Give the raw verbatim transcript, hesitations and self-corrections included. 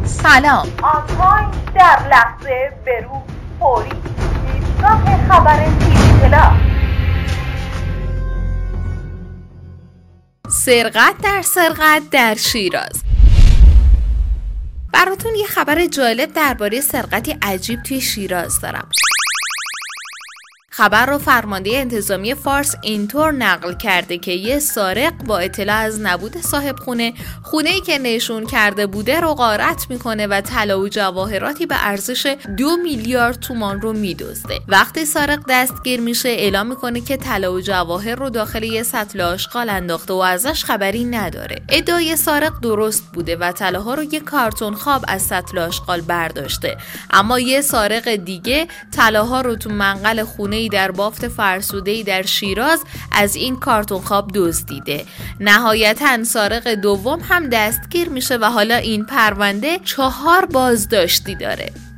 سلام. آنلاین در لحظه برو فوری دیدگاه خبر تیوی پلاس. سرقت در سرقت در شیراز. براتون یه خبر جالب درباره سرقتی عجیب توی شیراز دارم. خبر رو فرمانده انتظامی فارس اینطور نقل کرده که یه سارق با اطلاع از نبود صاحب خونه خونه‌ای که نشون کرده بوده رو غارت میکنه و طلا و جواهراتی به ارزش دو میلیارد تومان رو میدزده. وقتی سارق دستگیر میشه اعلام میکنه که طلا و جواهر رو داخل یه سطل آشغال انداخته و ازش خبری نداره. ادعای سارق درست بوده و طلاها رو یه کارتون خواب از سطل آشغال برداشته، اما یه سارق دیگه طلاها رو تو منقل خونه در بافت فرسوده‌ای در شیراز از این کارتون خواب دزدیده. نهایتاً سارق دوم هم دستگیر میشه و حالا این پرونده چهار بازداشتی داره.